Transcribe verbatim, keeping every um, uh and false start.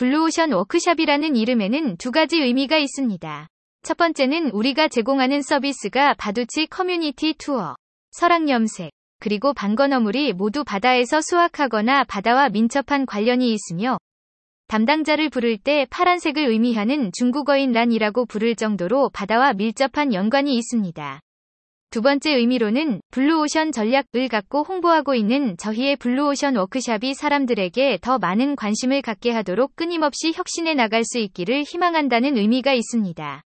블루오션 워크샵이라는 이름에는 두 가지 의미가 있습니다. 첫 번째는 우리가 제공하는 서비스가 바두치 커뮤니티 투어, 설악염색, 그리고 방건어물이 모두 바다에서 수확하거나 바다와 민첩한 관련이 있으며 담당자를 부를 때 파란색을 의미하는 중국어인 란이라고 부를 정도로 바다와 밀접한 연관이 있습니다. 두 번째 의미로는 블루오션 전략을 갖고 홍보하고 있는 저희의 블루오션 워크샵이 사람들에게 더 많은 관심을 갖게 하도록 끊임없이 혁신해 나갈 수 있기를 희망한다는 의미가 있습니다.